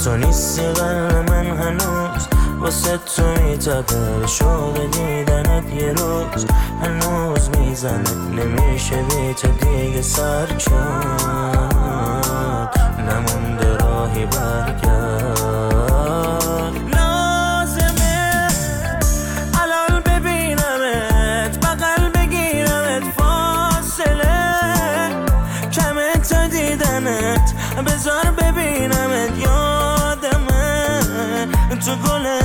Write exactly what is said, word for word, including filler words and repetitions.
تو نیستی قلب من هنوز واسه تو میتپه شوق دیدنت یه روز هنوز میزنه نمیشه بی تو دیگه سر چون نمونده راهی برگرد لازمه الان ببینمت بغل بگیرمت فاصله کمه تا دیدنت بذار ببینمت یادمه تو گله